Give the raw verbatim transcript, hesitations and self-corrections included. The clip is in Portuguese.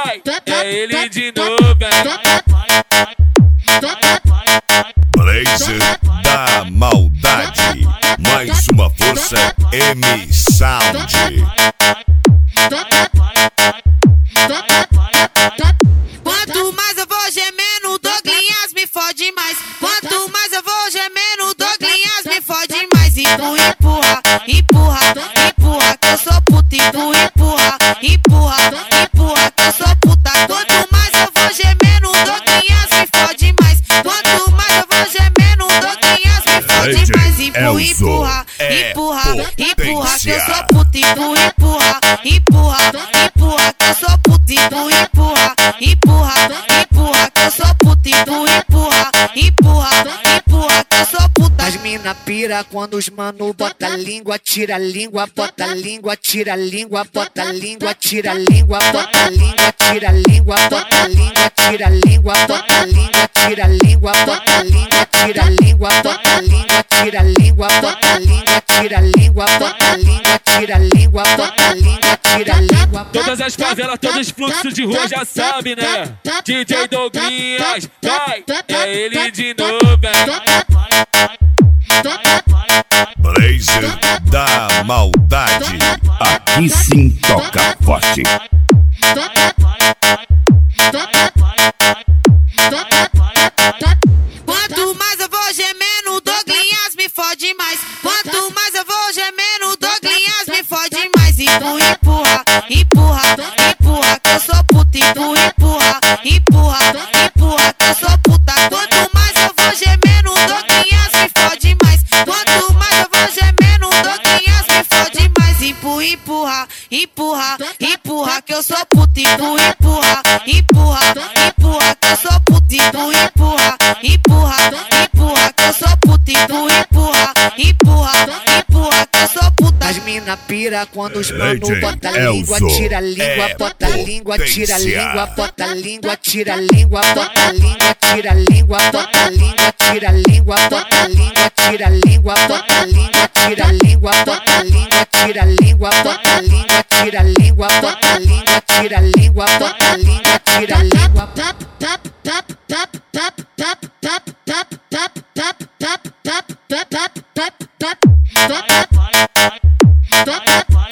vai, é ele de novo, hein? Blazer da maldade, mais uma força M Sound. Quanto mais eu vou gemendo, Douglinhas me fode mais. Quanto mais eu vou gemendo, Douglinhas me fode mais. Empurra, empurra, empurra, empurra, que eu sou puta. Empurra, empurra, empurra, empurra, que eu sou puta. Quanto mais eu vou gemendo, Douglinhas me fode mais. Quanto mais eu vou gemendo, Douglinhas me fode mais. Empurra, empurra, empurra, empurra, que eu sou puta. Empurra, empurra, empurra, empurra, que eu sou puta. Empurra, empurra, empurra, empurra, que eu sou puta. Empurra, empurra, empurra, empurra, que eu sou puta. As mina pira quando os mano bota a língua, tira a língua, bota a língua, tira a língua, bota a língua, tira a língua, bota a língua, tira a língua, bota a língua, tira a língua, bota a língua, tira a língua, bota a língua, tira a língua, bota a língua, tira a língua, bota a língua, tira a língua, bota a língua, tira a língua, bota a língua, tira a língua. Todas as favelas, todos os fluxos de rua já sabem, né? D J Douglinhas, vai, é ele de novo, hein? Blazer da maldade, aqui sim toca forte. Quanto mais eu vou gemendo, Douglinhas me fode mais. Quanto mais eu vou gemendo, Douglinhas me fode mais. Empurra, empurra, empurra, empurra, que eu sou puta. Empurra, empurra, empurra, empurra, que eu sou puta. Quanto mais eu vou gemendo, Douglinhas me fode mais. Quanto mais eu vou gemendo, Douglinhas me fode mais. Empurra, empurra, empurra, empurra, que eu sou puta. Empurra, empurra, empurra, empurra, que eu sou puta. Empurra, empurra, empurra, empurra, que eu sou puta. Empurra, empurra, empurra, empurra, que eu sou puta. As mina pira quando os mano D J bota a língua, Elzo tira a língua, é bota a língua, tira a potência. língua, bota a língua, tira a língua, bota a língua, tira a língua, bota a língua, tira a língua, bota a língua, tira a língua, bota a língua, tira a língua, bota a língua, tira a língua, bota a língua, tira a língua, bota a língua, tira a língua, bota a língua, tira a língua. Tap tap tap tap tap tap tap tap tap tap tap tap tap tap tap tap tap tap